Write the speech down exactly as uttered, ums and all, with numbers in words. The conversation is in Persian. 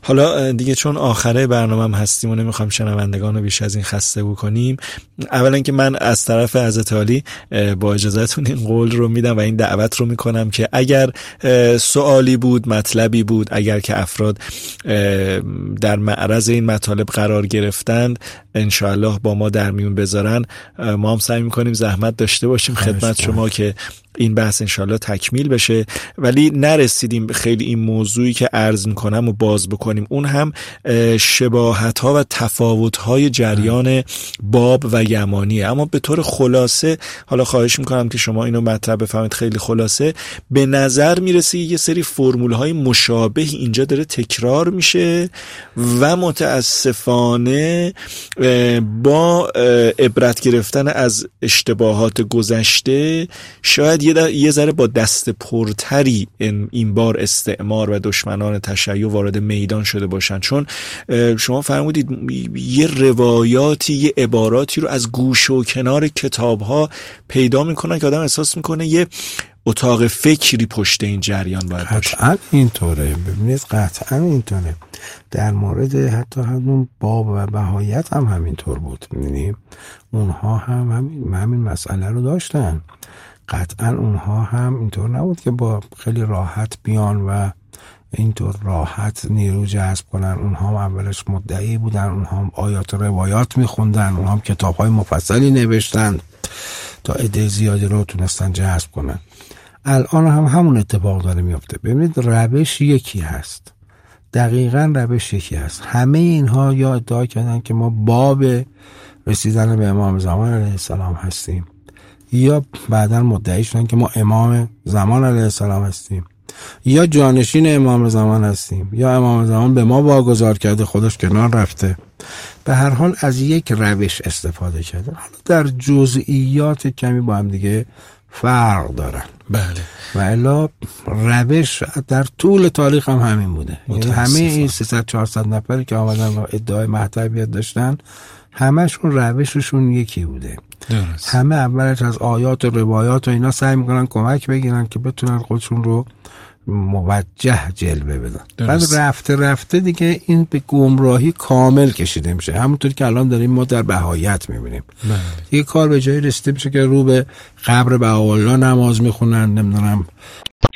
حالا دیگه چون آخره برنامه هستیم و نمیخوام شنوندگان رو بیش از این خسته بکنیم، اولا که من از طرف حضرت عالی با اجازهتون این قول رو میدم و این دعوت رو میکنم که اگر سوالی بود، مطلبی بود، اگر که افراد در معرض این مطالب قرار گرفتند انشاءالله با ما در میون بذارن، ما هم سعی میکنیم زحمت داشته باشیم خدمت شما که این بحث انشالله تکمیل بشه. ولی نرسیدیم خیلی این موضوعی که عرض میکنم و باز بکنیم، اون هم شباهت ها و تفاوت های جریان باب و یمانیه. اما به طور خلاصه، حالا خواهش میکنم که شما اینو مطرح بفهمید خیلی خلاصه، به نظر میرسه یه سری فرمول های مشابه اینجا داره تکرار میشه و متاسفانه با عبرت گرفتن از اشتباهات گذشته شاید یه, یه ذره با دست پرتری این, این بار استعمار و دشمنان تشیع وارد میدان شده باشن. چون شما فرمودید یه روایاتی، یه عباراتی رو از گوشه و کنار کتاب‌ها پیدا میکنن که آدم احساس میکنه یه اتاق فکری پشت این جریان باید باشه. قطعا اینطوره، ببینید قطعا اینطوره. در مورد حتی همون باب و بهایت هم همینطور بود. می‌بینیم اونها هم همین, همین مسئله رو داشتن. قطعا اونها هم اینطور نبود که با خیلی راحت بیان و اینطور راحت نیرو جذب کنن. اونها هم اولش مدعی بودن، اونها هم آیات و روایات میخوندن، اونها هم کتاب‌های مفصلی نوشتن تا عده زیادی رو تونستن جذب کنن. الان هم همون اتفاق داره میفته. ببینید روش یکی هست، دقیقاً روش یکی هست. همه اینها یا ادعا کردن که ما باب رسیدن به امام زمان علیه السلام هستیم، یا بعداً مدعی شدن که ما امام زمان علیه السلام هستیم، یا جانشین امام زمان هستیم، یا امام زمان به ما واگذار کرده خودش کنار رفته. به هر حال از یک روش استفاده کرده. حالا در جزئیات کمی با هم دیگه فرق دارن. بله. و الا روش در طول تاریخ هم همین بوده. یعنی همه این سیصد چهارصد نفری که آمدن و ادعای مهدویت داشتن، همشون روششون یکی بوده. درست. همه اولش از آیات و روایات و اینا سعی میکنن کمک بگیرن که بتونن خودشون رو موجه جلوه بدن. بعد رفته رفته دیگه این به گمراهی کامل کشیده میشه، همونطور که الان داریم ما در بهایت میبینیم. یه کار به جایی رسیده میشه که رو به قبر بهاءالله نماز میخونن، نمیدونم